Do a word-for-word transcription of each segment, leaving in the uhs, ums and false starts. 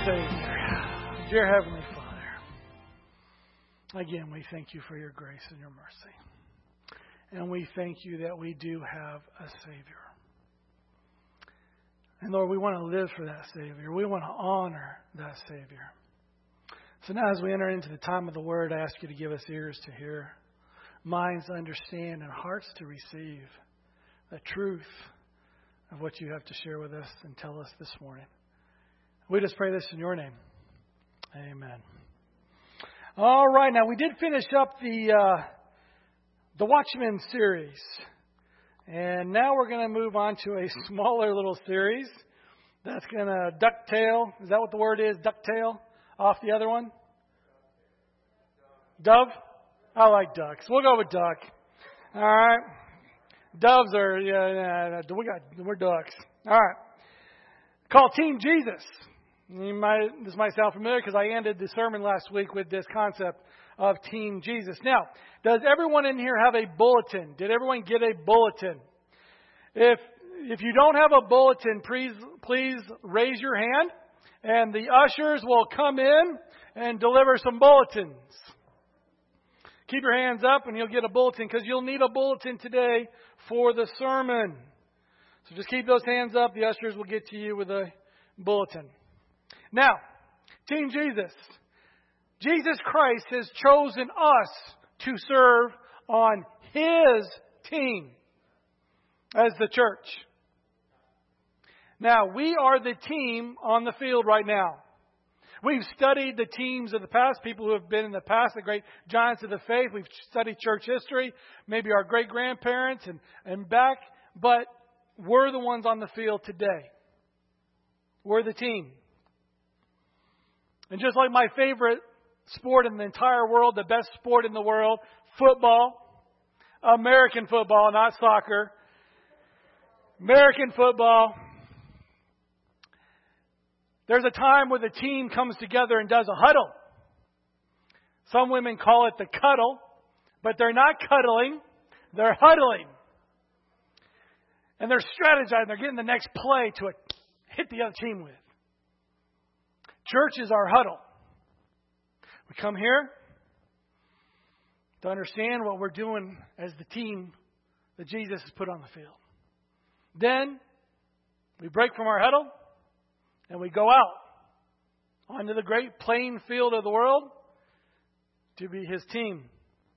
Savior. Dear Heavenly Father, again, we thank you for your grace and your mercy. And we thank you that we do have a Savior. And Lord, we want to live for that Savior. We want to honor that Savior. So now as we enter into the time of the Word, I ask you to give us ears to hear, minds to understand, and hearts to receive the truth of what you have to share with us and tell us this morning. We just pray this in your name. Amen. All right, now we did finish up the uh, the Watchmen series. And now we're going to move on to a smaller little series that's going to ducktail. Is that what the word is? Ducktail off the other one? Dove? I like ducks. We'll go with duck. All right. Doves are, yeah, yeah, we got, we're ducks. All right. Called Team Jesus. You might, this might sound familiar because I ended the sermon last week with this concept of Team Jesus. Now, does everyone in here have a bulletin? Did everyone get a bulletin? If if you don't have a bulletin, please please raise your hand, and the ushers will come in and deliver some bulletins. Keep your hands up, and you'll get a bulletin because you'll need a bulletin today for the sermon. So just keep those hands up. The ushers will get to you with a bulletin. Now, Team Jesus. Jesus Christ has chosen us to serve on His team as the church. Now, we are the team on the field right now. We've studied the teams of the past, people who have been in the past, the great giants of the faith. We've studied church history, maybe our great-grandparents and, and back. But we're the ones on the field today. We're the team. And just like my favorite sport in the entire world, the best sport in the world, football, American football, not soccer, American football. There's a time where the team comes together and does a huddle. Some women call it the cuddle, but they're not cuddling, they're huddling. And they're strategizing, they're getting the next play to hit the other team with. Church is our huddle. We come here to understand what we're doing as the team that Jesus has put on the field. Then we break from our huddle and we go out onto the great playing field of the world to be His team.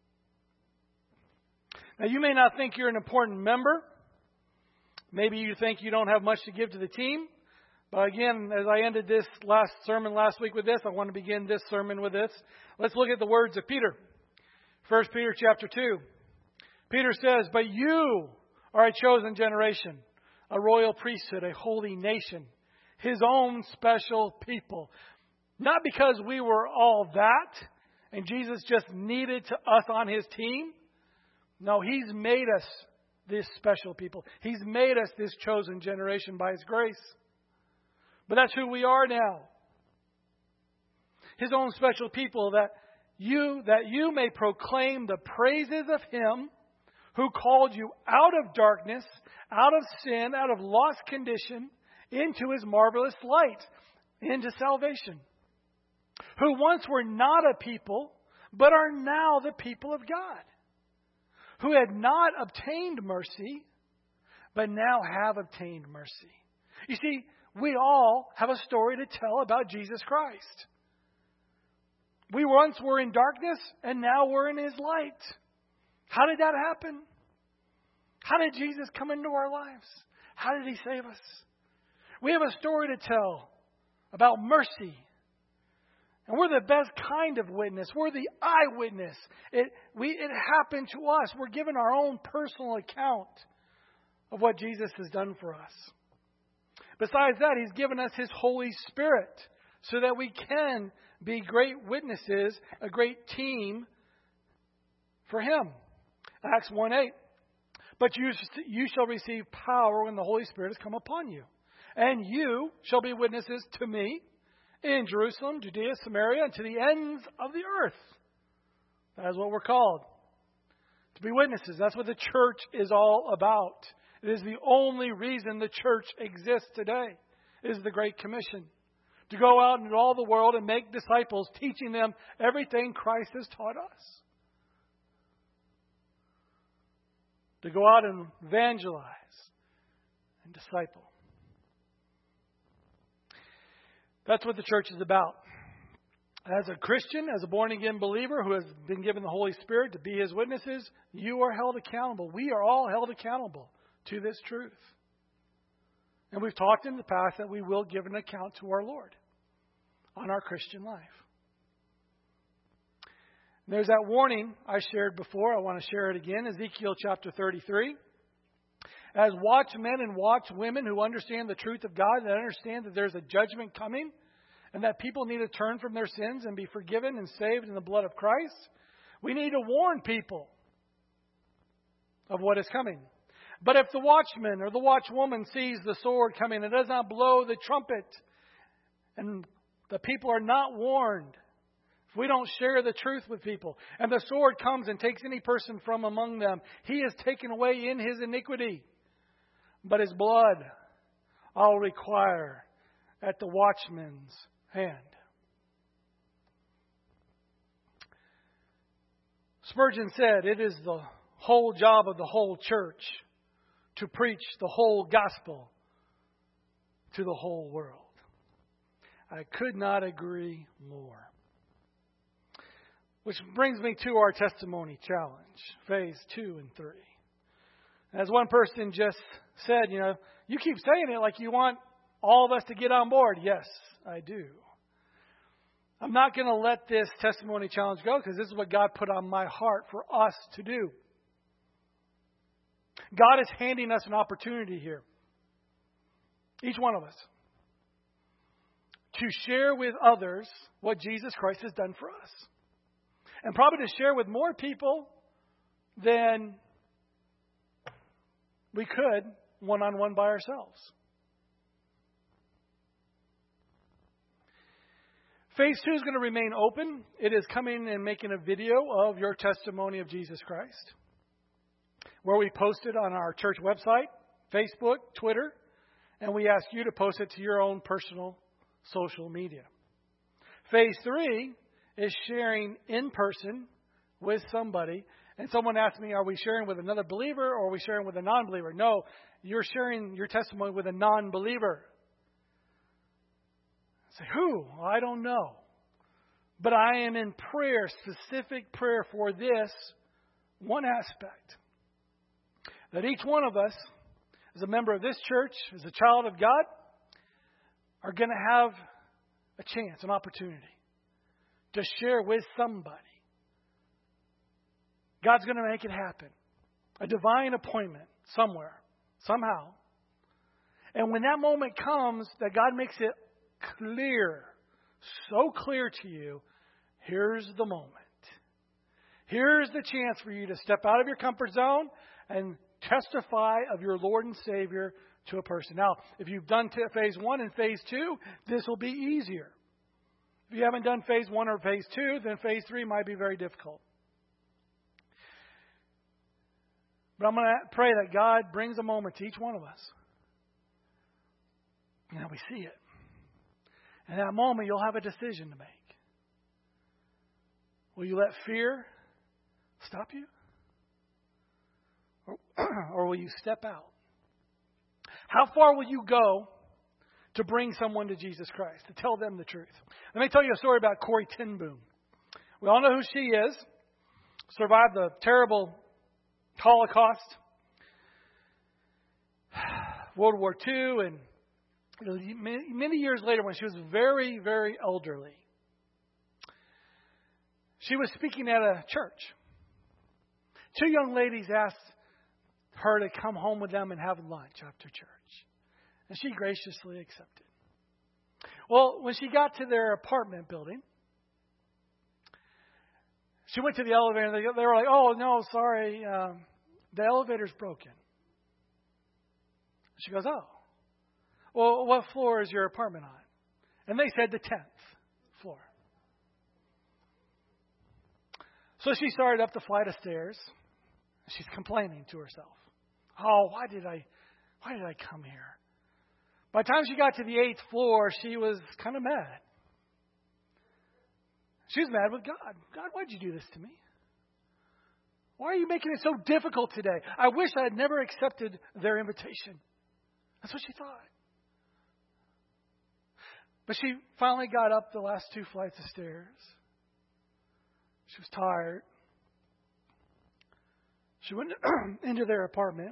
Now, you may not think you're an important member. Maybe you think you don't have much to give to the team. But again, as I ended this last sermon last week with this, I want to begin this sermon with this. Let's look at the words of Peter. First Peter chapter two. Peter says, "But you are a chosen generation, a royal priesthood, a holy nation, His own special people." Not because we were all that and Jesus just needed to us on His team. No, He's made us this special people. He's made us this chosen generation by His grace. But that's who we are now. His own special people, that you that you may proclaim the praises of Him who called you out of darkness, out of sin, out of lost condition, into His marvelous light, into salvation. Who once were not a people, but are now the people of God. Who had not obtained mercy, but now have obtained mercy. You see, we all have a story to tell about Jesus Christ. We once were in darkness, and now we're in His light. How did that happen? How did Jesus come into our lives? How did He save us? We have a story to tell about mercy. And we're the best kind of witness. We're the eyewitness. It, we, it happened to us. We're given our own personal account of what Jesus has done for us. Besides that, He's given us His Holy Spirit so that we can be great witnesses, a great team for Him. Acts one eight. "But you, you shall receive power when the Holy Spirit has come upon you. And you shall be witnesses to me in Jerusalem, Judea, Samaria, and to the ends of the earth." That is what we're called. To be witnesses. That's what the church is all about. It is the only reason the church exists today. It is the Great Commission. to go out into all the world and make disciples, teaching them everything Christ has taught us. To go out and evangelize and disciple. That's what the church is about. As a Christian, as a born-again believer who has been given the Holy Spirit to be His witnesses, you are held accountable. We are all held accountable to this truth. And we've talked in the past that we will give an account to our Lord on our Christian life. There's that warning I shared before. I want to share it again. Ezekiel chapter thirty-three. As watchmen and watchwomen who understand the truth of God, that understand that there's a judgment coming and that people need to turn from their sins and be forgiven and saved in the blood of Christ, we need to warn people of what is coming. But if the watchman or the watchwoman sees the sword coming and does not blow the trumpet, and the people are not warned, if we don't share the truth with people, and the sword comes and takes any person from among them, he is taken away in his iniquity. But his blood I'll require at the watchman's hand. Spurgeon said, it is the whole job of the whole church to preach the whole gospel to the whole world. I could not agree more. Which brings me to our testimony challenge, phase two and three. As one person just said, you know, you keep saying it like you want all of us to get on board. Yes, I do. I'm not going to let this testimony challenge go because this is what God put on my heart for us to do. God is handing us an opportunity here, each one of us, to share with others what Jesus Christ has done for us. And probably to share with more people than we could one-on-one by ourselves. Phase two is going to remain open. It is coming and making a video of your testimony of Jesus Christ, where we post it on our church website, Facebook, Twitter, and we ask you to post it to your own personal social media. Phase three is sharing in person with somebody. And someone asked me, are we sharing with another believer or are we sharing with a non-believer? No, you're sharing your testimony with a non-believer. I say, who? Well, I don't know. But I am in prayer, specific prayer for this one aspect. That each one of us, as a member of this church, as a child of God, are going to have a chance, an opportunity to share with somebody. God's going to make it happen. A divine appointment somewhere, somehow. And when that moment comes, that God makes it clear, so clear to you, here's the moment. Here's the chance for you to step out of your comfort zone and testify of your Lord and Savior to a person. Now, if you've done t- phase one and phase two, this will be easier. If you haven't done phase one or phase two, then phase three might be very difficult. But I'm going to pray that God brings a moment to each one of us. And that we see it. And in that moment, you'll have a decision to make. Will you let fear stop you? Or, or will you step out? How far will you go to bring someone to Jesus Christ, to tell them the truth? Let me tell you a story about Corrie ten Boom. We all know who she is. Survived the terrible Holocaust, World War Two, and many years later when she was very, very elderly, she was speaking at a church. Two young ladies asked her to come home with them and have lunch after church. And she graciously accepted. Well, when she got to their apartment building, she went to the elevator and they, they were like, oh, no, sorry, um, the elevator's broken. She goes, oh, well, what floor is your apartment on? And they said the tenth floor. So she started up the flight of stairs. She's complaining to herself. Oh, why did I, why did I come here? By the time she got to the eighth floor, she was kind of mad. She was mad with God. God, why'd you do this to me? Why are you making it so difficult today? I wish I had never accepted their invitation. That's what she thought. But she finally got up the last two flights of stairs. She was tired. She went into their apartment.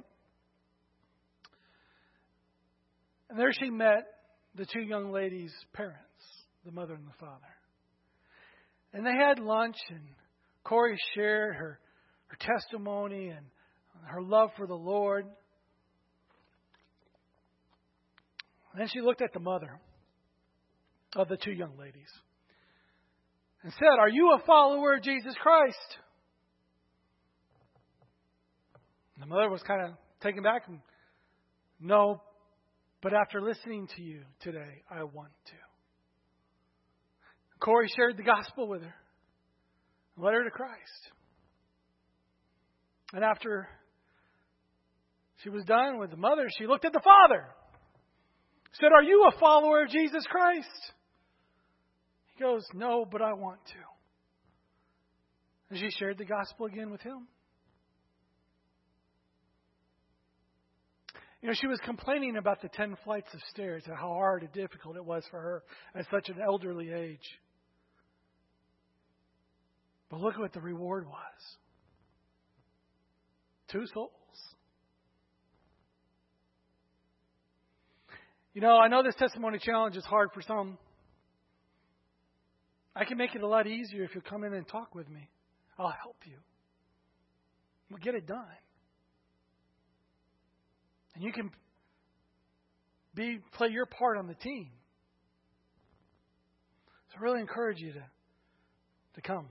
And there she met the two young ladies' parents, the mother and the father. And they had lunch, and Corey shared her, her testimony and her love for the Lord. And then she looked at the mother of the two young ladies and said, "Are you a follower of Jesus Christ?" And the mother was kind of taken back. And, "No, but after listening to you today, I want to." Corey shared the gospel with her, led her to Christ. And after she was done with the mother, she looked at the father. Said, "Are you a follower of Jesus Christ?" He goes, "No, but I want to." And she shared the gospel again with him. You know, she was complaining about the ten flights of stairs and how hard and difficult it was for her at such an elderly age. But look what the reward was. Two souls. You know, I know this testimony challenge is hard for some. I can make it a lot easier if you come in and talk with me. I'll help you. We'll get it done. And you can be play your part on the team. So I really encourage you to, to come.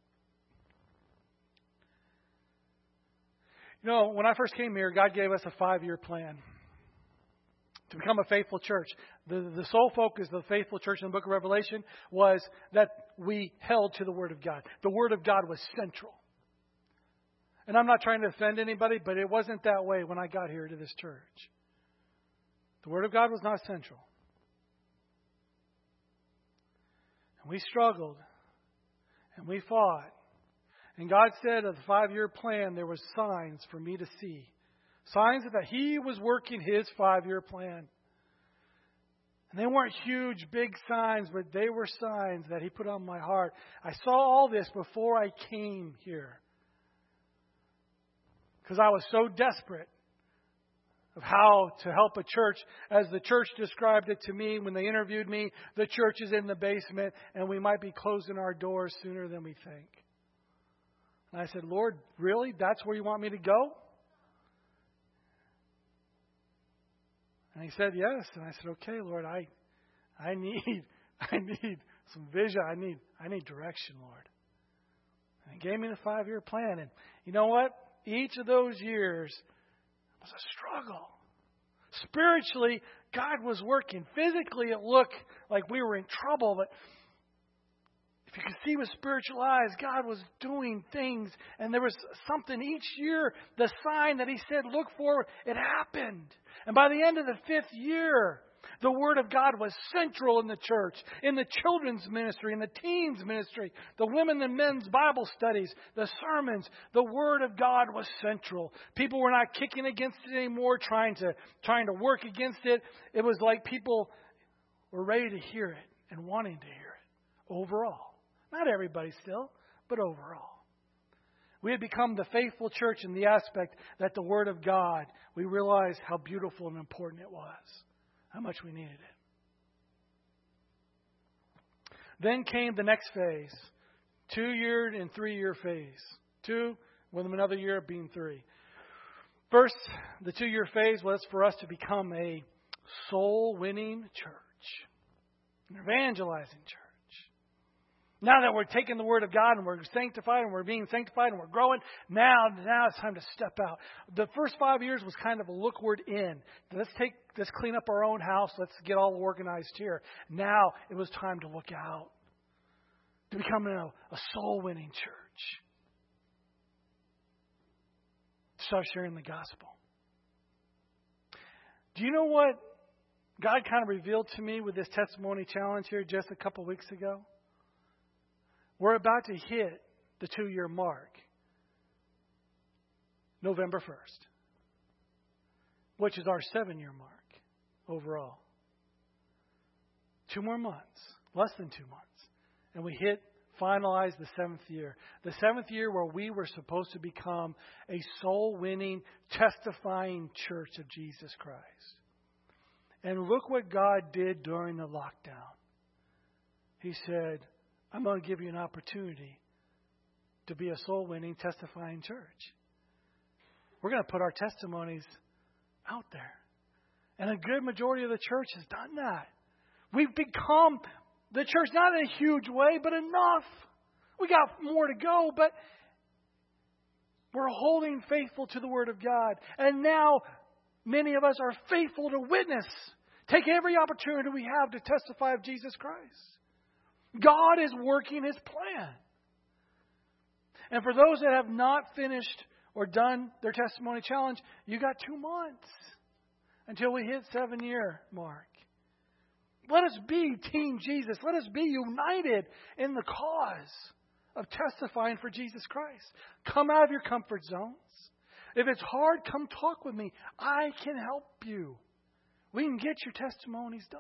You know, when I first came here, God gave us a five-year plan to become a faithful church. The, the sole focus of the faithful church in the book of Revelation was that we held to the Word of God. The Word of God was central. And I'm not trying to offend anybody, but it wasn't that way when I got here to this church. The Word of God was not central. And we struggled. And we fought. And God said of the five-year plan, there were signs for me to see. Signs that He was working His five-year plan. And they weren't huge, big signs, but they were signs that He put on my heart. I saw all this before I came here. Because I was so desperate of how to help a church. As the church described it to me when they interviewed me, the church is in the basement and we might be closing our doors sooner than we think. And I said, "Lord, really? That's where you want me to go?" And He said, "Yes." And I said, "Okay, Lord, I I need I need some vision. I need I need direction, Lord." And He gave me the five-year plan. And you know what? Each of those years was a struggle. Spiritually, God was working. Physically, it looked like we were in trouble. But if you could see with spiritual eyes, God was doing things. And there was something each year, the sign that He said, look for, it happened. And by the end of the fifth year, the Word of God was central in the church, in the children's ministry, in the teens ministry, the women and men's Bible studies, the sermons. The Word of God was central. People were not kicking against it anymore, trying to trying to work against it. It was like people were ready to hear it and wanting to hear it overall. Not everybody still, but overall. We had become the faithful church in the aspect that the Word of God, we realized how beautiful and important it was. How much we needed it. Then came the next phase. Two-year and three-year phase. Two, with another year being three. First, the two-year phase was for us to become a soul-winning church. An evangelizing church. Now that we're taking the Word of God and we're sanctified and we're being sanctified and we're growing, now, now it's time to step out. The first five years was kind of a lookward in. Let's take, let's clean up our own house. Let's get all organized here. Now it was time to look out. To become a, a soul-winning church. To start sharing the gospel. Do you know what God kind of revealed to me with this testimony challenge here just a couple weeks ago. We're about to hit the two-year mark, November first, which is our seven-year mark overall. Two more months, less than two months, and we hit, finalize the seventh year. The seventh year where we were supposed to become a soul-winning, testifying church of Jesus Christ. And look what God did during the lockdown. He said, I'm going to give you an opportunity to be a soul-winning, testifying church. We're going to put our testimonies out there. And a good majority of the church has done that. We've become the church, not in a huge way, but enough. We got more to go, but we're holding faithful to the Word of God. And now many of us are faithful to witness. Take every opportunity we have to testify of Jesus Christ. God is working His plan. And for those that have not finished or done their testimony challenge, you got two months until we hit seven-year mark. Let us be Team Jesus. Let us be united in the cause of testifying for Jesus Christ. Come out of your comfort zones. If it's hard, come talk with me. I can help you. We can get your testimonies done.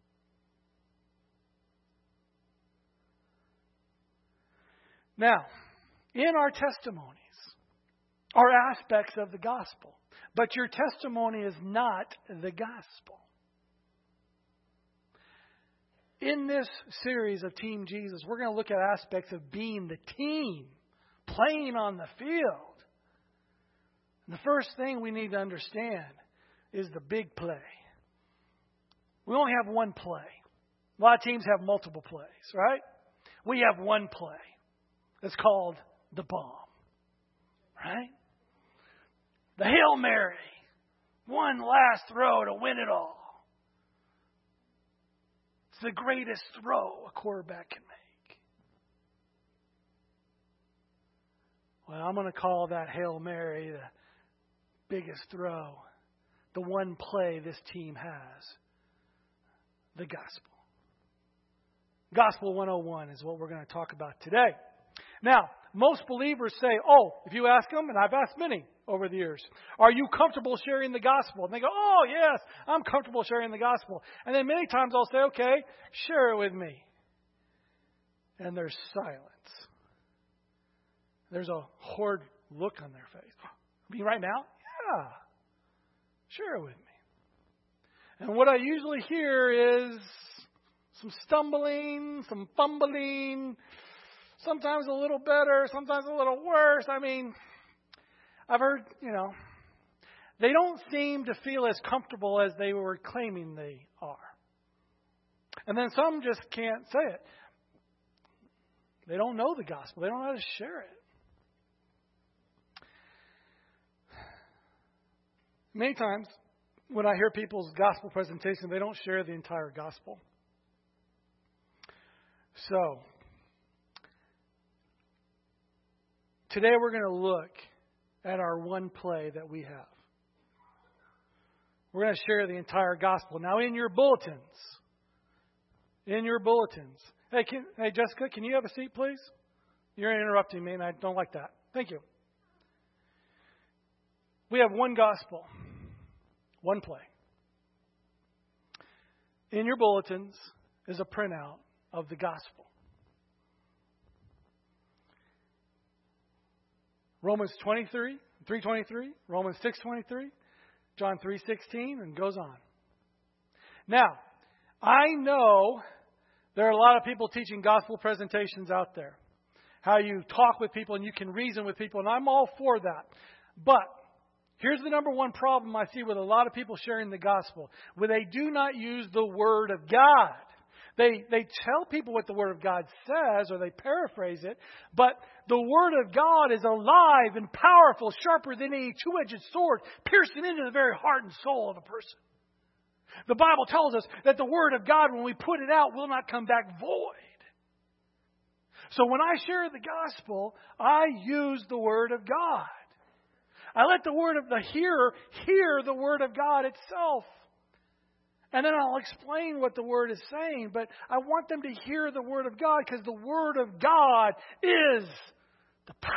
Now, in our testimonies are aspects of the gospel, but your testimony is not the gospel. In this series of Team Jesus, we're going to look at aspects of being the team, playing on the field. And the first thing we need to understand is the big play. We only have one play. A lot of teams have multiple plays, right? We have one play. It's called the bomb, right? The Hail Mary. One last throw to win it all. It's the greatest throw a quarterback can make. Well, I'm going to call that Hail Mary the biggest throw. The one play this team has. The gospel. Gospel one oh one is what we're going to talk about today. Now, most believers say, oh, if you ask them, and I've asked many over the years, are you comfortable sharing the gospel? And they go, oh, yes, I'm comfortable sharing the gospel. And then many times I'll say, okay, share it with me. And there's silence. There's a horrid look on their face. I mean, right now? Yeah. Share it with me. And what I usually hear is some stumbling, some fumbling, sometimes a little better, sometimes a little worse. I mean, I've heard, you know, they don't seem to feel as comfortable as they were claiming they are. And then some just can't say it. They don't know the gospel. They don't know how to share it. Many times, when I hear people's gospel presentation, they don't share the entire gospel. So, today we're going to look at our one play that we have. We're going to share the entire gospel. Now, in your bulletins, in your bulletins. Hey, can, hey, Jessica, can you have a seat, please? You're interrupting me, and I don't like that. Thank you. We have one gospel, one play. In your bulletins is a printout of the gospel. Romans twenty-three, three twenty-three, Romans six twenty-three, John three sixteen, and goes on. Now, I know there are a lot of people teaching gospel presentations out there. How you talk with people and you can reason with people, and I'm all for that. But here's the number one problem I see with a lot of people sharing the gospel. Where they do not use the Word of God. They they tell people what the Word of God says, or they paraphrase it, but the Word of God is alive and powerful, sharper than any two-edged sword, piercing into the very heart and soul of a person. The Bible tells us that the Word of God, when we put it out, will not come back void. So when I share the gospel, I use the Word of God. I let the word of the hearer hear the Word of God itself. And then I'll explain what the Word is saying, but I want them to hear the Word of God because the Word of God is the power.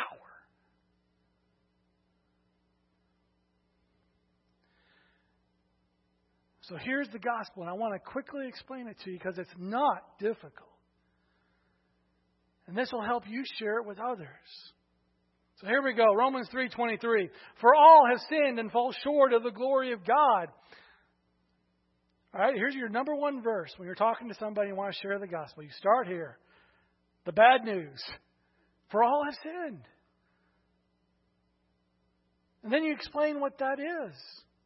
So here's the gospel, and I want to quickly explain it to you because it's not difficult. And this will help you share it with others. So here we go, Romans three twenty-three. For all have sinned and fall short of the glory of God. All right, here's your number one verse. When you're talking to somebody and want to share the gospel, you start here. The bad news. For all have sinned. And then you explain what that is.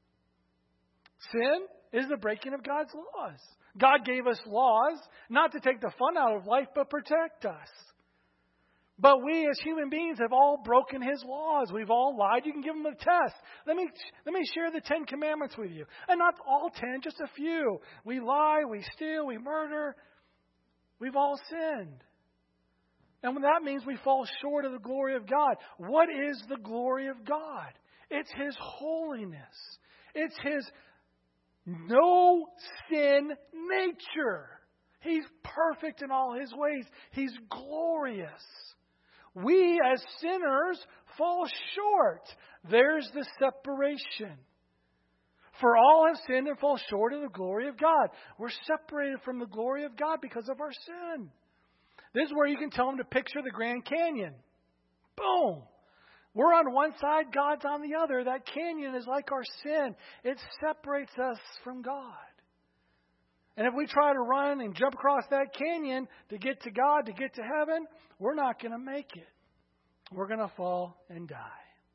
Sin is the breaking of God's laws. God gave us laws not to take the fun out of life, but protect us. But we as human beings have all broken His laws. We've all lied. You can give them a test. Let me, let me share the Ten Commandments with you. And not all ten, just a few. We lie, we steal, we murder. We've all sinned. And that means we fall short of the glory of God. What is the glory of God? It's His holiness. It's His no sin nature. He's perfect in all His ways. He's glorious. We as sinners fall short. There's the separation. For all have sinned and fall short of the glory of God. We're separated from the glory of God because of our sin. This is where you can tell them to picture the Grand Canyon. Boom. We're on one side, God's on the other. That canyon is like our sin. It separates us from God. And if we try to run and jump across that canyon to get to God, to get to heaven, we're not going to make it. We're going to fall and die.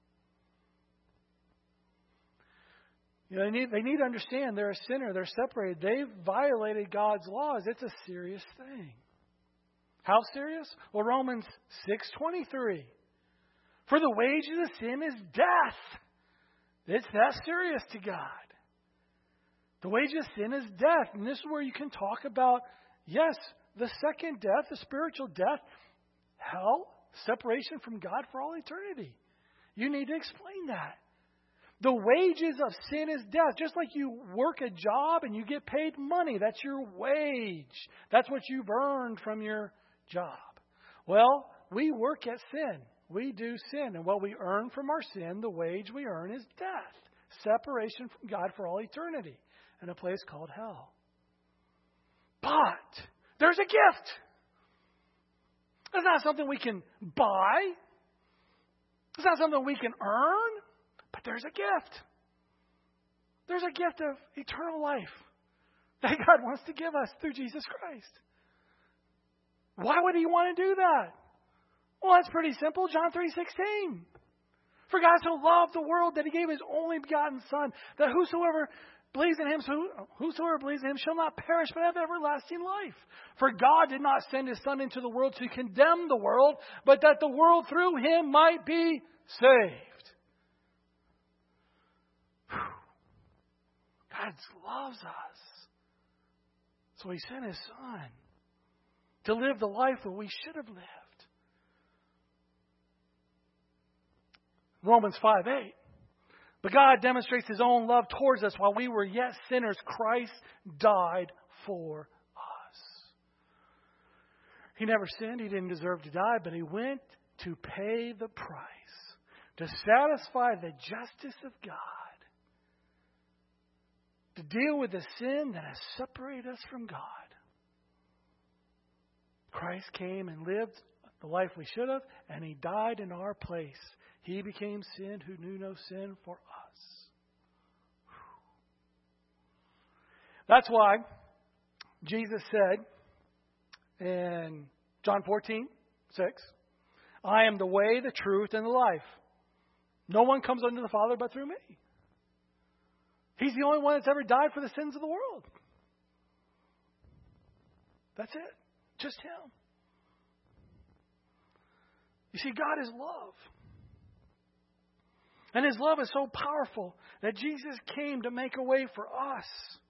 You know, they need, they need to understand they're a sinner. They're separated. They've violated God's laws. It's a serious thing. How serious? Well, Romans six twenty-three. For the wages of sin is death. It's that serious to God. The wages of sin is death. And this is where you can talk about, yes, the second death, the spiritual death, hell, separation from God for all eternity. You need to explain that. The wages of sin is death. Just like you work a job and you get paid money. That's your wage. That's what you've earned from your job. Well, we work at sin. We do sin. And what we earn from our sin, the wage we earn is death. Separation from God for all eternity in a place called hell. But there's a gift. It's not something we can buy. It's not something we can earn. But there's a gift. There's a gift of eternal life that God wants to give us through Jesus Christ. Why would He want to do that? Well, that's pretty simple. John three sixteen. For God so loved the world that He gave His only begotten Son, that whosoever believes in Him, whosoever believes in Him shall not perish but have everlasting life. For God did not send His Son into the world to condemn the world, but that the world through Him might be saved. Whew. God loves us. So He sent His Son to live the life that we should have lived. Romans five eight. But God demonstrates His own love towards us while we were yet sinners. Christ died for us. He never sinned. He didn't deserve to die, but He went to pay the price, to satisfy the justice of God, to deal with the sin that has separated us from God. Christ came and lived the life we should have, and He died in our place. He became sin who knew no sin for us. That's why Jesus said in John fourteen six, I am the way, the truth, and the life. No one comes unto the Father but through me. He's the only one that's ever died for the sins of the world. That's it. Just Him. You see, God is love. And His love is so powerful that Jesus came to make a way for us.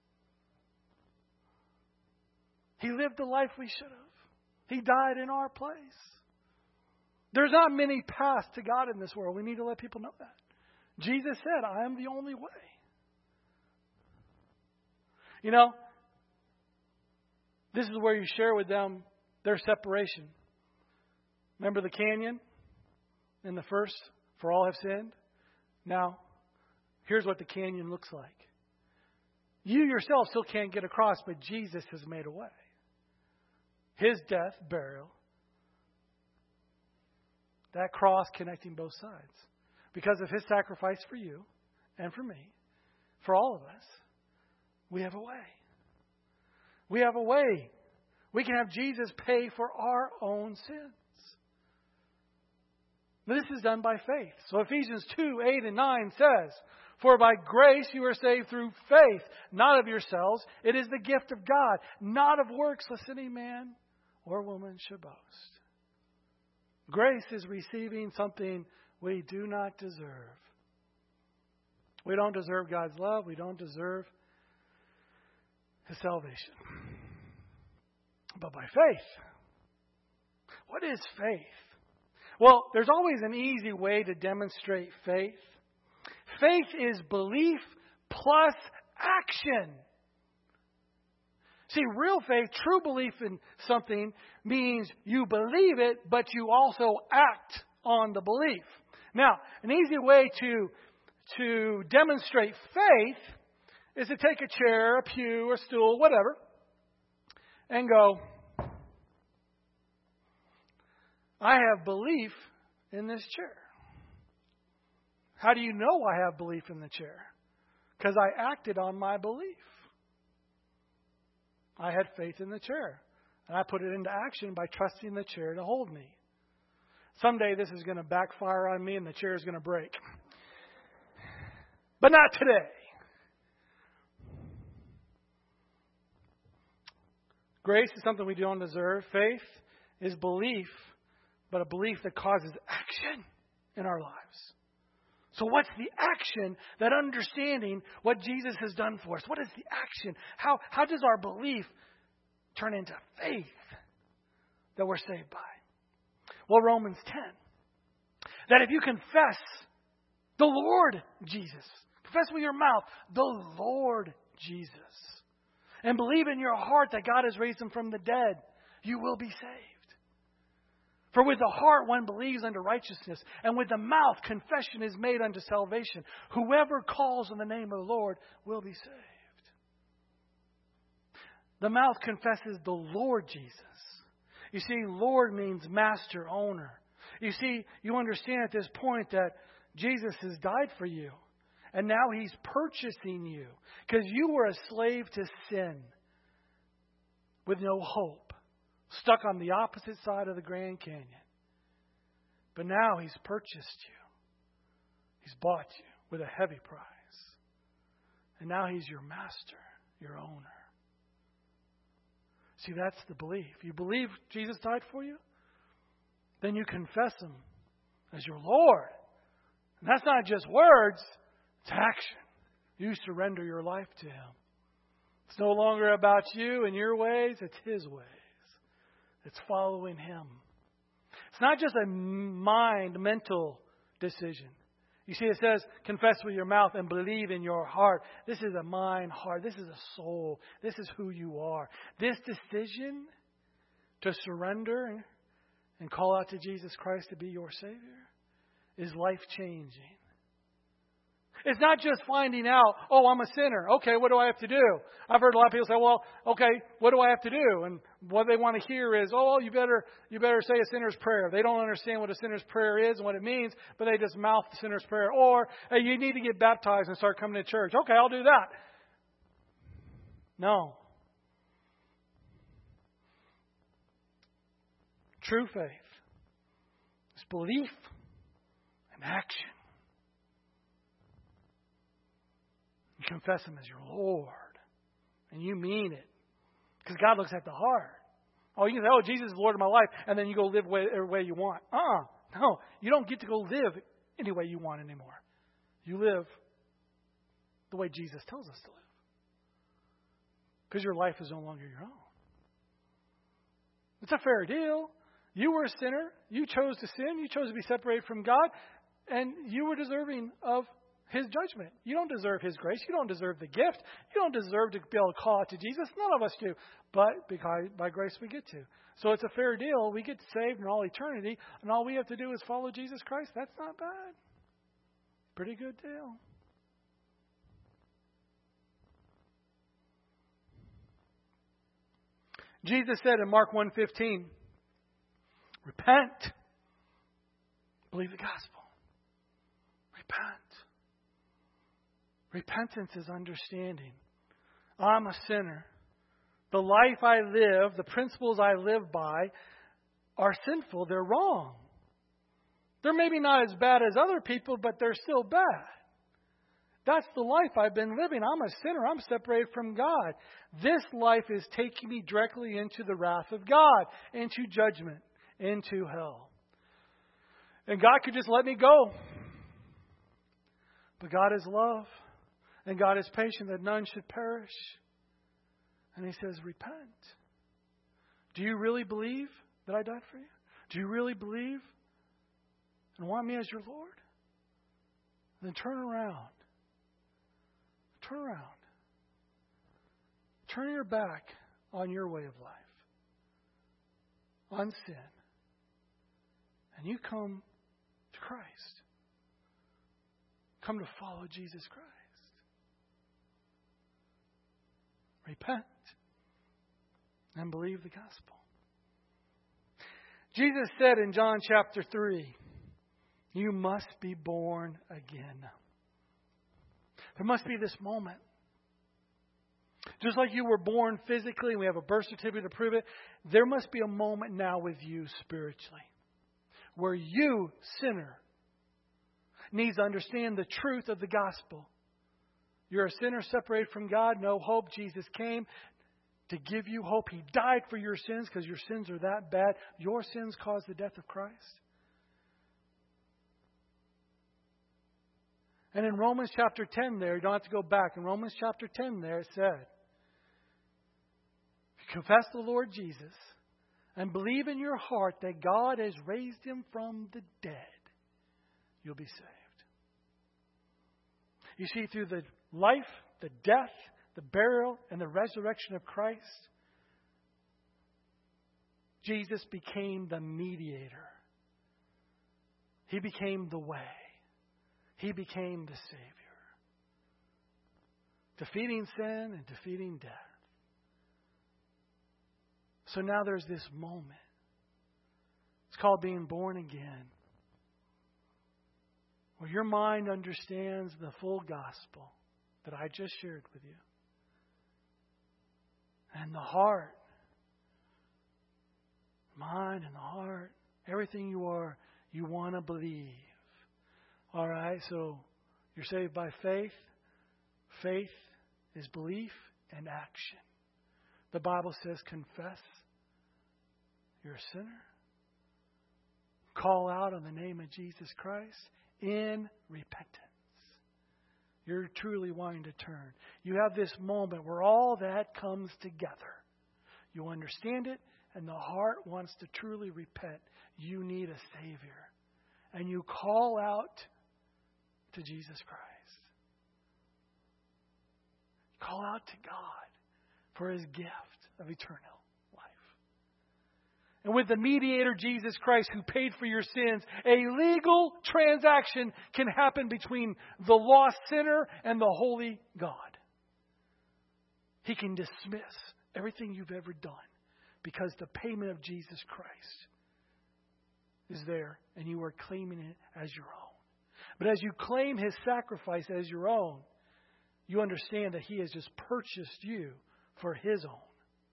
He lived the life we should have. He died in our place. There's not many paths to God in this world. We need to let people know that. Jesus said, I am the only way. You know, this is where you share with them their separation. Remember the canyon in the first, for all have sinned? Now, here's what the canyon looks like. You yourself still can't get across, but Jesus has made a way. His death, burial, that cross connecting both sides. Because of His sacrifice for you and for me, for all of us, we have a way. We have a way. We can have Jesus pay for our own sins. This is done by faith. So Ephesians two, eight and nine says, for by grace you are saved through faith, not of yourselves. It is the gift of God, not of works, lest any man or woman should boast. Grace is receiving something we do not deserve. We don't deserve God's love. We don't deserve His salvation. But by faith. What is faith? Well, there's always an easy way to demonstrate faith. Faith is belief plus action. See, real faith, true belief in something means you believe it, but you also act on the belief. Now, an easy way to, to demonstrate faith is to take a chair, a pew, a stool, whatever, and go, I have belief in this chair. How do you know I have belief in the chair? Because I acted on my belief. I had faith in the chair. And I put it into action by trusting the chair to hold me. Someday this is going to backfire on me and the chair is going to break. But not today. Grace is something we don't deserve. Faith is belief, but a belief that causes action in our lives. So what's the action, that understanding what Jesus has done for us? What is the action? How, how does our belief turn into faith that we're saved by? Well, Romans ten. That if you confess the Lord Jesus, confess with your mouth the Lord Jesus, and believe in your heart that God has raised Him from the dead, you will be saved. For with the heart one believes unto righteousness, and with the mouth confession is made unto salvation. Whoever calls on the name of the Lord will be saved. The mouth confesses the Lord Jesus. You see, Lord means master, owner. You see, you understand at this point that Jesus has died for you. And now He's purchasing you. Because you were a slave to sin with no hope. Stuck on the opposite side of the Grand Canyon. But now He's purchased you. He's bought you with a heavy price. And now He's your master, your owner. See, that's the belief. You believe Jesus died for you? Then you confess Him as your Lord. And that's not just words, it's action. You surrender your life to Him. It's no longer about you and your ways, it's His ways. It's following Him. It's not just a mind, mental decision. You see, it says, confess with your mouth and believe in your heart. This is a mind, heart. This is a soul. This is who you are. This decision to surrender and call out to Jesus Christ to be your Savior is life-changing. It's not just finding out, oh, I'm a sinner. Okay, what do I have to do? I've heard a lot of people say, well, okay, what do I have to do? And what they want to hear is, oh, you better you better say a sinner's prayer. They don't understand what a sinner's prayer is and what it means, but they just mouth the sinner's prayer. Or, hey, you need to get baptized and start coming to church. Okay, I'll do that. No. True faith is belief and action. You confess Him as your Lord. And you mean it. Because God looks at the heart. Oh, you can say, oh, Jesus is Lord of my life. And then you go live every way you want. Uh-uh. No, you don't get to go live any way you want anymore. You live the way Jesus tells us to live. Because your life is no longer your own. It's a fair deal. You were a sinner. You chose to sin. You chose to be separated from God. And you were deserving of His judgment. You don't deserve His grace. You don't deserve the gift. You don't deserve to be able to call out to Jesus. None of us do. But because by grace we get to. So it's a fair deal. We get saved in all eternity, and all we have to do is follow Jesus Christ. That's not bad. Pretty good deal. Jesus said in Mark one fifteen, repent. Believe the gospel. Repent. Repentance is understanding. I'm a sinner. The life I live, the principles I live by are sinful. They're wrong. They're maybe not as bad as other people, but they're still bad. That's the life I've been living. I'm a sinner. I'm separated from God. This life is taking me directly into the wrath of God, into judgment, into hell. And God could just let me go. But God is love. And God is patient that none should perish. And He says, repent. Do you really believe that I died for you? Do you really believe and want me as your Lord? Then turn around. Turn around. Turn your back on your way of life. On sin. And you come to Christ. Come to follow Jesus Christ. Repent and believe the gospel. Jesus said in John chapter three, you must be born again. There must be this moment. Just like you were born physically and we have a birth certificate to prove it, there must be a moment now with you spiritually where you, sinner, needs to understand the truth of the gospel. You're a sinner separated from God, no hope. Jesus came to give you hope. He died for your sins because your sins are that bad. Your sins caused the death of Christ. And in Romans chapter ten there, you don't have to go back. In Romans chapter ten there it said, if you confess the Lord Jesus and believe in your heart that God has raised Him from the dead, you'll be saved. You see, through the life, the death, the burial, and the resurrection of Christ, Jesus became the mediator. He became the way. He became the Savior. Defeating sin and defeating death. So now there's this moment. It's called being born again. Where your mind understands the full gospel that I just shared with you. And the heart, mind and the heart, everything you are, you want to believe. All right, so you're saved by faith. Faith is belief and action. The Bible says confess you're a sinner. Call out on the name of Jesus Christ in repentance. You're truly wanting to turn. You have this moment where all that comes together. You understand it, and the heart wants to truly repent. You need a Savior. And you call out to Jesus Christ. Call out to God for His gift of eternal life. And with the mediator, Jesus Christ, who paid for your sins, a legal transaction can happen between the lost sinner and the holy God. He can dismiss everything you've ever done because the payment of Jesus Christ is there and you are claiming it as your own. But as you claim His sacrifice as your own, you understand that He has just purchased you for His own.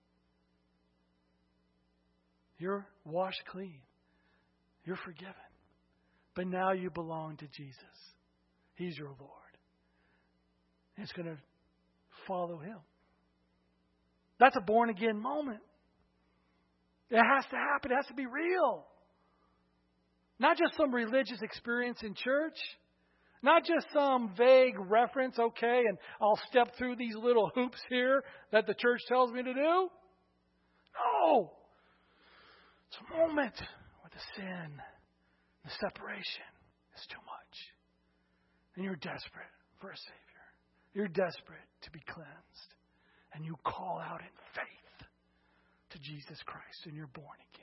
You're washed clean. You're forgiven. But now you belong to Jesus. He's your Lord. And it's going to follow Him. That's a born again moment. It has to happen. It has to be real. Not just some religious experience in church. Not just some vague reference, okay, and I'll step through these little hoops here that the church tells me to do. No. It's a moment where the sin, the separation is too much. And you're desperate for a Savior. You're desperate to be cleansed. And you call out in faith to Jesus Christ and you're born again.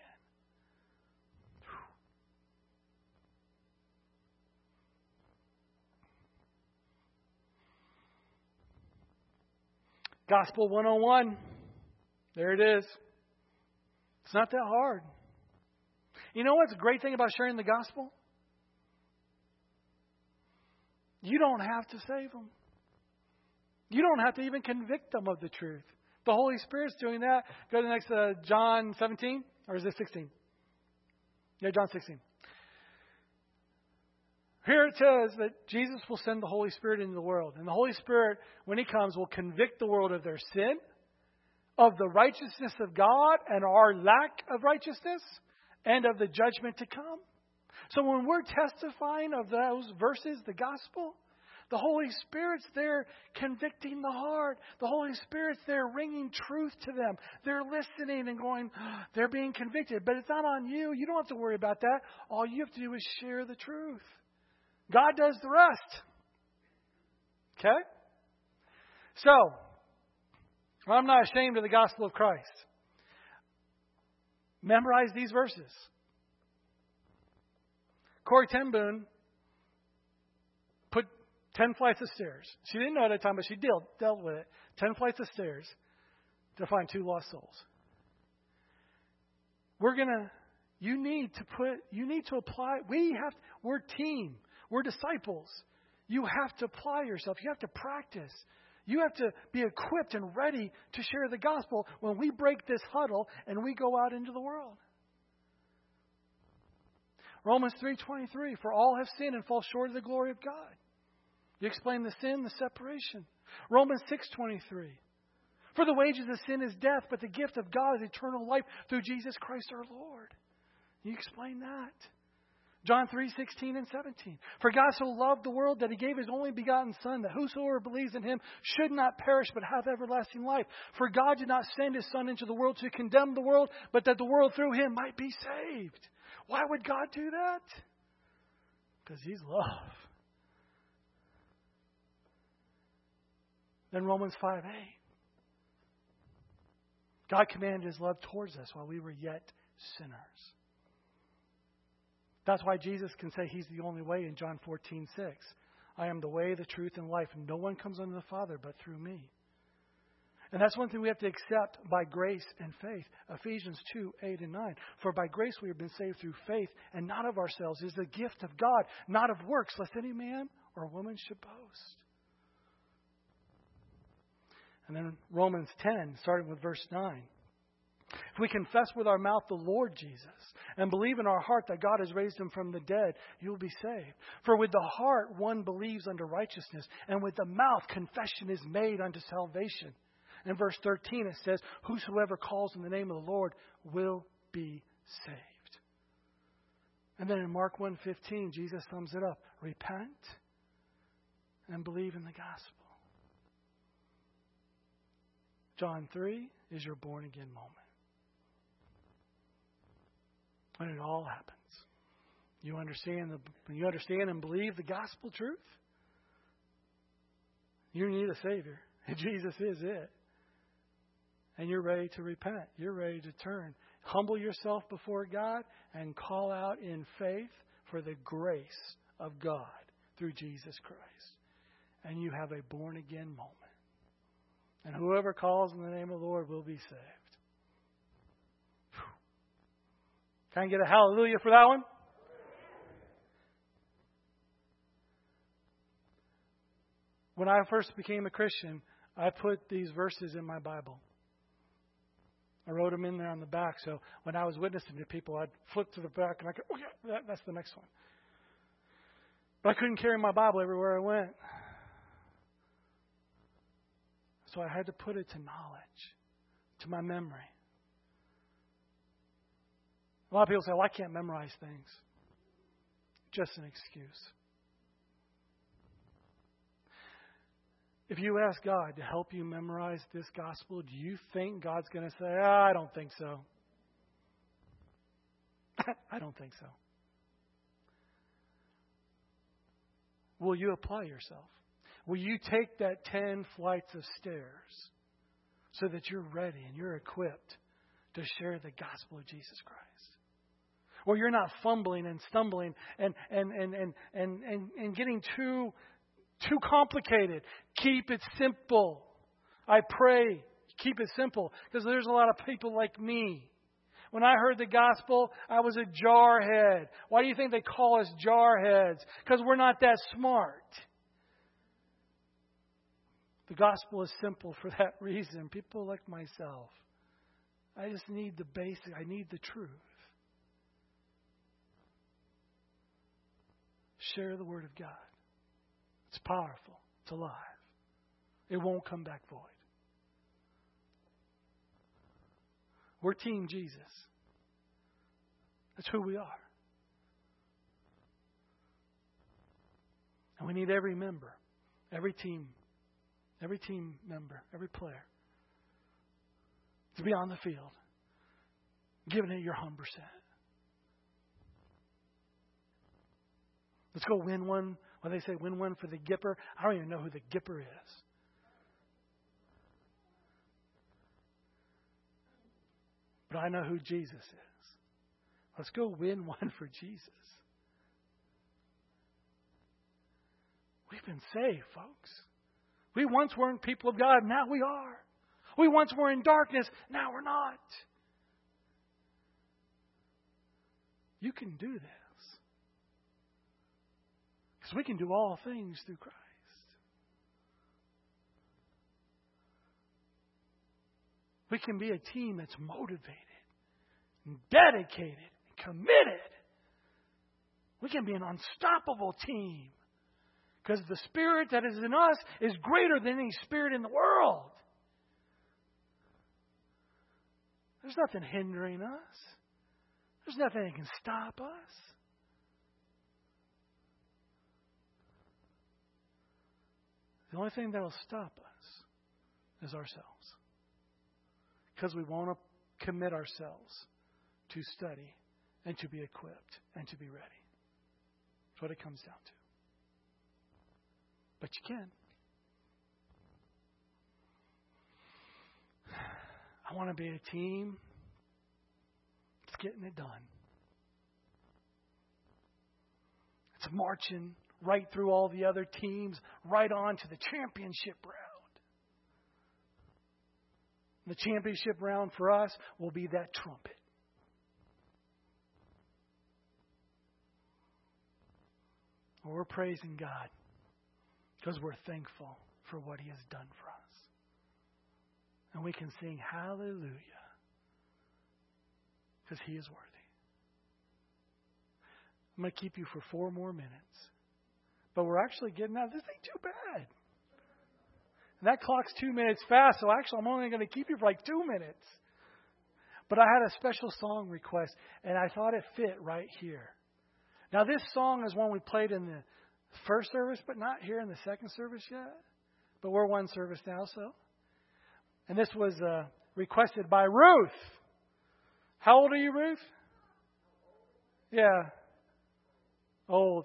Gospel one oh one. There it is. It's not that hard. You know what's a great thing about sharing the gospel? You don't have to save them. You don't have to even convict them of the truth. The Holy Spirit's doing that. Go to the next uh, John seventeen. Or is it sixteen? Yeah, John sixteen. Here it says that Jesus will send the Holy Spirit into the world. And the Holy Spirit, when He comes, will convict the world of their sin, of the righteousness of God and our lack of righteousness, and of the judgment to come. So when we're testifying of those verses, the gospel, the Holy Spirit's there convicting the heart. The Holy Spirit's there ringing truth to them. They're listening and going, they're being convicted. But it's not on you. You don't have to worry about that. All you have to do is share the truth. God does the rest. Okay? So, I'm not ashamed of the gospel of Christ. Memorize these verses. Corrie ten Boom put ten flights of stairs. She didn't know at the time, but she dealt, dealt with it. Ten flights of stairs to find two lost souls. We're going to, you need to put, you need to apply, we have, we're team. We're disciples. You have to apply yourself. You have to practice. You have to be equipped and ready to share the gospel when we break this huddle and we go out into the world. Romans three twenty-three, for all have sinned and fall short of the glory of God. You explain the sin, the separation. Romans six twenty-three, for the wages of sin is death, but the gift of God is eternal life through Jesus Christ our Lord. You explain that. John three sixteen and seventeen. For God so loved the world that He gave His only begotten Son, that whosoever believes in Him should not perish but have everlasting life. For God did not send His Son into the world to condemn the world, but that the world through Him might be saved. Why would God do that? Because He's love. Then Romans five eight. God commanded His love towards us while we were yet sinners. That's why Jesus can say He's the only way in John fourteen six. I am the way, the truth, and life. And no one comes unto the Father but through me. And that's one thing we have to accept by grace and faith. Ephesians two eight and nine. For by grace we have been saved through faith, and not of ourselves. It is the gift of God, not of works, lest any man or woman should boast. And then Romans ten, starting with verse nine. If we confess with our mouth the Lord Jesus and believe in our heart that God has raised Him from the dead, you will be saved. For with the heart one believes unto righteousness, and with the mouth confession is made unto salvation. In verse thirteen it says, whosoever calls in the name of the Lord will be saved. And then in Mark one fifteen, Jesus sums it up. Repent and believe in the gospel. John three is your born again moment. When it all happens. You understand the, when you understand and believe the gospel truth, you need a Savior. And Jesus is it. And you're ready to repent. You're ready to turn. Humble yourself before God and call out in faith for the grace of God through Jesus Christ. And you have a born again moment. And whoever calls in the name of the Lord will be saved. Can I get a hallelujah for that one? When I first became a Christian, I put these verses in my Bible. I wrote them in there on the back. So when I was witnessing to people, I'd flip to the back and I go, oh yeah, that, that's the next one. But I couldn't carry my Bible everywhere I went. So I had to put it to knowledge, to my memory. A lot of people say, well, I can't memorize things. Just an excuse. If you ask God to help you memorize this gospel, do you think God's going to say, oh, I don't think so? I don't think so. will you apply yourself? Will you take that ten flights of stairs so that you're ready and you're equipped to share the gospel of Jesus Christ? Or you're not fumbling and stumbling and and and and and, and, and getting too too complicated. Keep it simple. I pray, keep it simple, because there's a lot of people like me. When I heard the gospel, I was a jarhead. Why do you think they call us jarheads? Because we're not that smart. The gospel is simple for that reason. People like myself, I just need the basic. I need the truth. Share the Word of God. It's powerful. It's alive. It won't come back void. We're Team Jesus. That's who we are. And we need every member, every team, every team member, every player to be on the field, giving it your one hundred percent. Let's go win one. When they say win one for the Gipper, I don't even know who the Gipper is. But I know who Jesus is. Let's go win one for Jesus. We've been saved, folks. We once weren't people of God, now we are. We once were in darkness, now we're not. You can do this. Because we can do all things through Christ. We can be a team that's motivated, and dedicated, and committed. We can be an unstoppable team. Because the Spirit that is in us is greater than any spirit in the world. There's nothing hindering us. There's nothing that can stop us. The only thing that will stop us is ourselves. Because we won't commit ourselves to study and to be equipped and to be ready. That's what it comes down to. But you can. I want to be a team that's getting it done. It's marching right through all the other teams, right on to the championship round. The championship round for us will be that trumpet. Well, we're praising God because we're thankful for what He has done for us. And we can sing hallelujah because He is worthy. I'm going to keep you for four more minutes. But we're actually getting out. This ain't too bad. And that clock's two minutes fast, so actually I'm only going to keep you for like two minutes. But I had a special song request, and I thought it fit right here. Now, this song is one we played in the first service, but not here in the second service yet. But we're one service now, so. And this was uh, requested by Ruth. How old are you, Ruth? Yeah. Old.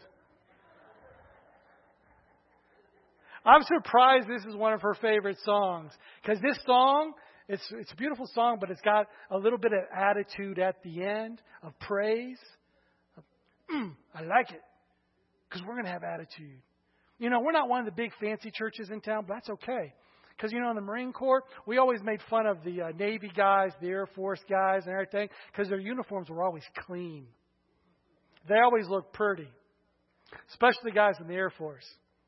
I'm surprised this is one of her favorite songs. Because this song, it's it's a beautiful song, but it's got a little bit of attitude at the end of praise. Mm, I like it. Because we're going to have attitude. You know, we're not one of the big fancy churches in town, but that's okay. Because, you know, in the Marine Corps, we always made fun of the uh, Navy guys, the Air Force guys and everything, because their uniforms were always clean. They always looked pretty. Especially the guys in the Air Force.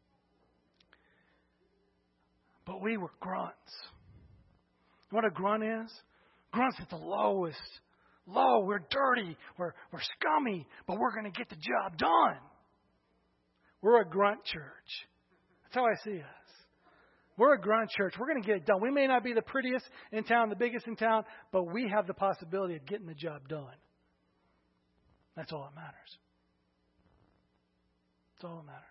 But we were grunts. You know what a grunt is? Grunts at the lowest. Low, we're dirty, we're, we're scummy, but we're going to get the job done. We're a grunt church. That's how I see us. We're a grunt church. We're going to get it done. We may not be the prettiest in town, the biggest in town, but we have the possibility of getting the job done. That's all that matters. That's all that matters.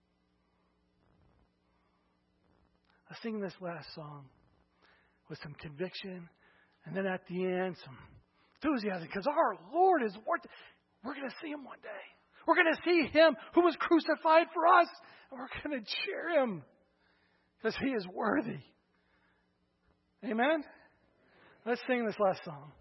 I sing this last song with some conviction, and then at the end, some enthusiasm, because our Lord is worth it. We're going to see Him one day. We're going to see Him who was crucified for us. And we're going to cheer Him because He is worthy. Amen? Let's sing this last song.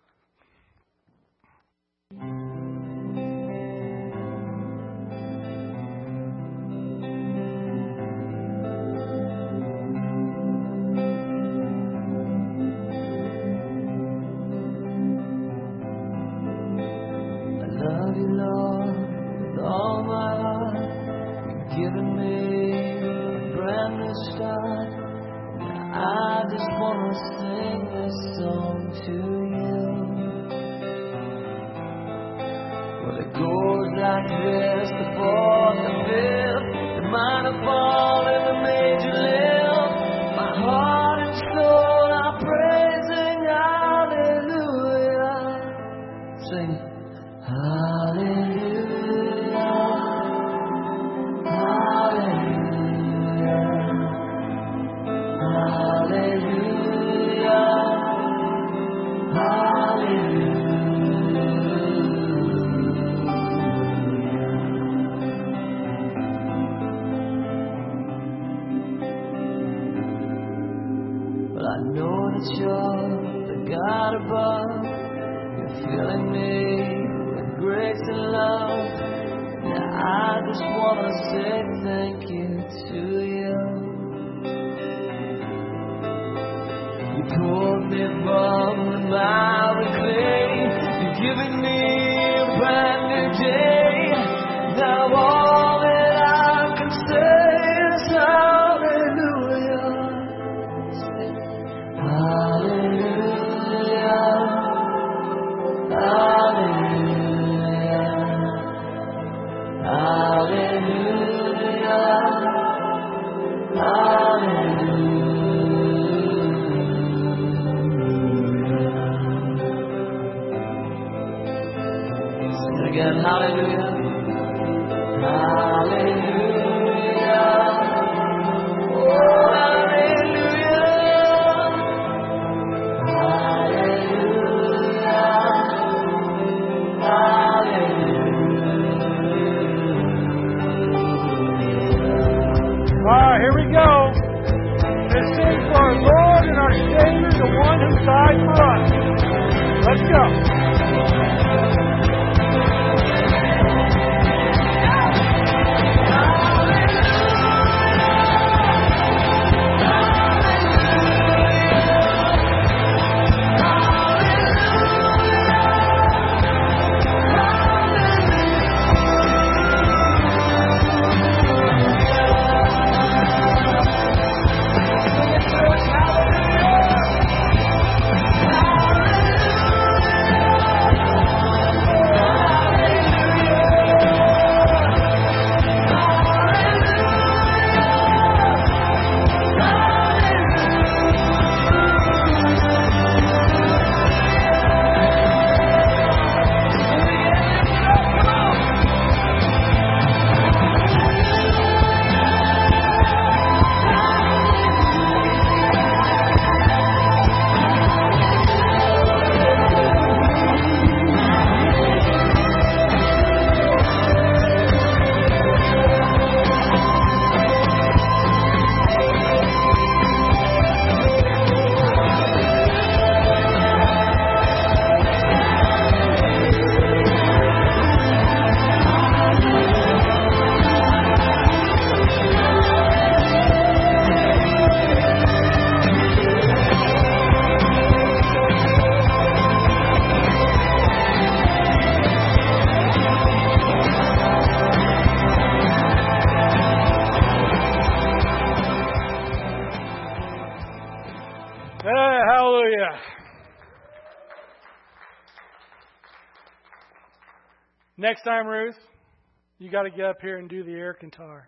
Next time, Ruth, you got to get up here and do the air guitar.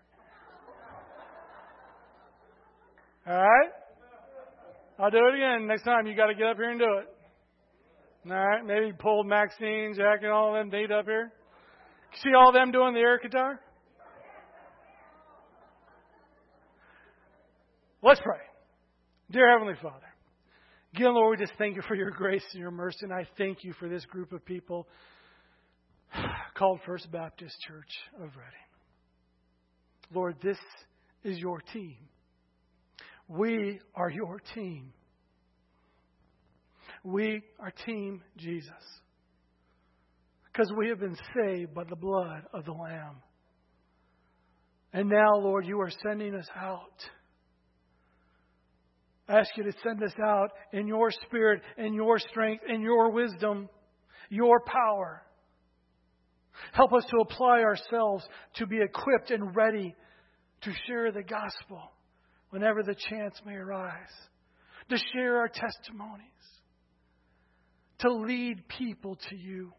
All right? I'll do it again. Next time, you got to get up here and do it. All right? Maybe pull Maxine, Jack, and all of them date up here. See all of them doing the air guitar? Let's pray. Dear Heavenly Father, again, Lord, we just thank you for your grace and your mercy, and I thank you for this group of people called First Baptist Church of Reading. Lord, this is your team. We are your team. We are Team Jesus. Because we have been saved by the blood of the Lamb. And now, Lord, you are sending us out. I ask you to send us out in your spirit, in your strength, in your wisdom, your power. Help us to apply ourselves to be equipped and ready to share the gospel whenever the chance may arise. To share our testimonies. To lead people to you.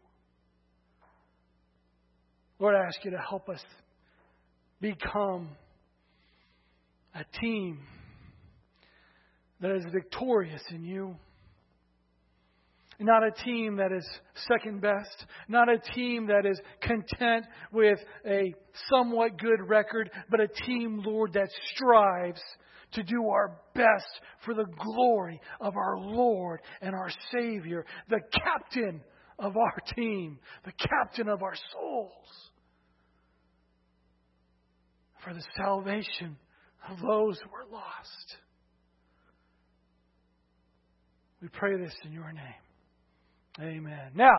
Lord, I ask you to help us become a team that is victorious in you. Not a team that is second best. Not a team that is content with a somewhat good record. But a team, Lord, that strives to do our best for the glory of our Lord and our Savior. The captain of our team. The captain of our souls. For the salvation of those who are lost. We pray this in your name. Amen. Now,